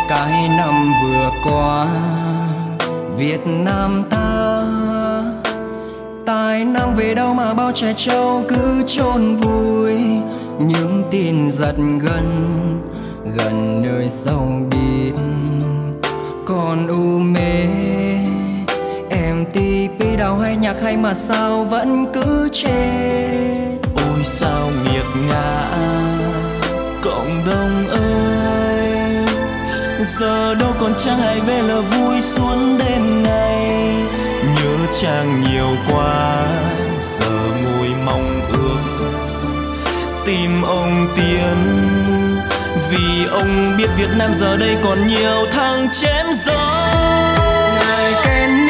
cái năm vừa qua Việt Nam ta tài năng về đâu mà bao trẻ trâu cứ chôn vùi những tin giật gần gần nơi sâu biệt còn u mê em tivi đào hay nhạc hay mà sao vẫn cứ chết. Ôi sao nghiệt ngã cộng đồng ơi, giờ đâu còn trang hay về là vui suốt đêm ngày. Nhớ trang nhiều quá giờ ngồi mong ước tìm ông Tiến, vì ông biết Việt Nam giờ đây còn nhiều thằng chém gió. Ngài kèn